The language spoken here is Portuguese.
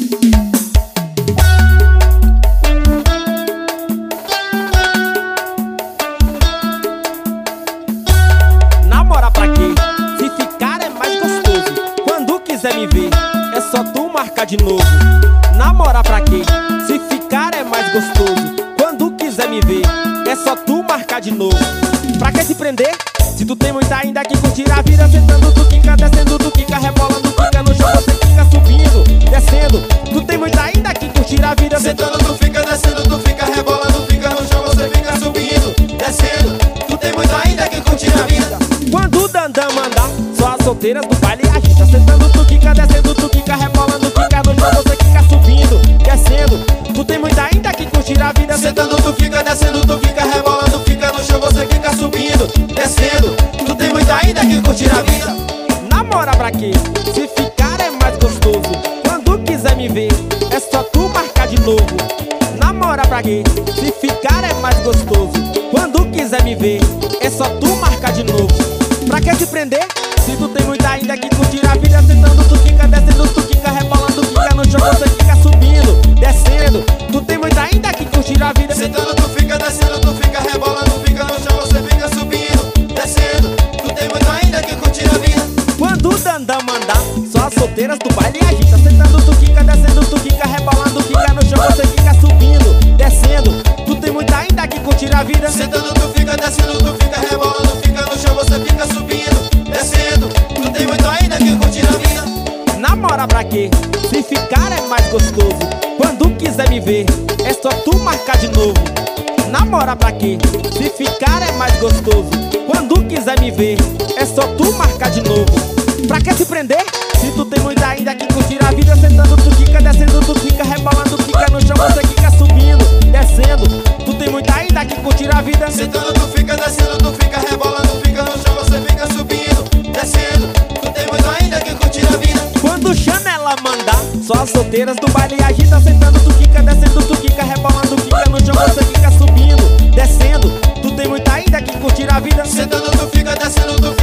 Namora pra quê? Se ficar é mais gostoso. Quando quiser me ver, é só tu marcar de novo. Namora pra quê? Se ficar é mais gostoso. Quando quiser me ver, é só tu marcar de novo. Pra que se prender? Se tu tem muita ainda que curtir a vida. Sentando tu quica, descendo tu quica, rebolando quica no chão, você fica subindo, descendo. Tu tem muita ainda que curtir a vida. Sentando tu fica, descendo tu fica, rebolando fica no chão, você fica subindo, descendo. Tu tem muito ainda que curtir a vida. Quando o dandam mandar, só as solteiras do baile agita. Sentando tu quica, descendo tu quica, rebolando fica no chão, você fica subindo, descendo. Tu tem muita ainda que curtir a vida. Sentando tu fica, descendo tu fica, rebolando fica no chão, você fica subindo, descendo. Tu tem muito ainda que curtir a vida. Namora pra quê? Se ficar é mais gostoso. Quando quiser me ver, é só tu marcar de novo. Namora pra quê? Se ficar é mais gostoso. Quando quiser me ver, é só tu marcar de novo. Pra que se prender? Se tu tem muita ainda que curtir a vida. Sentando tu fica, descendo tu fica, rebolando fica no chão, você fica subindo, descendo. Tu tem muita ainda que curtir a vida. Sentando tu fica, descendo tu fica, rebolando fica no chão, você fica subindo, descendo. Tu tem muito ainda que curtir a vida. Quando o dandam mandar, só as solteiras do baile agita. Sentando tu quica, descendo tu quica, rebolando quica no chão, você fica subindo, descendo. Tu tem muita ainda que curtir a vida. Sentando tu fica, descendo tu fica, rebolando fica no chão, você fica subindo, descendo. Tu tem muito ainda que curtir a vida. Namora pra quê? Se ficar é mais gostoso. Quando quiser me ver, é só tu marcar de novo. Namora pra quê? Se ficar é mais gostoso. Quando quiser me ver, é só tu marcar de novo. Pra que se prender? Se tu tem muita ainda que curtir a vida. Sentando tu quica, descendo tu fica, rebolando fica no chão, você fica subindo, descendo. Tu tem muita ainda que curtir a vida. Sentando tu fica, descendo tu fica, rebolando fica no chão, você fica subindo, descendo. Tu tem muito ainda que curtir a vida. Quando Chanela mandar, só as solteiras do baile agita. Sentando tu quica, descendo tu quica, rebolando fica no chão, você fica subindo, descendo. Tu tem muita ainda que curtir a vida. Sentando tu fica, descendo tu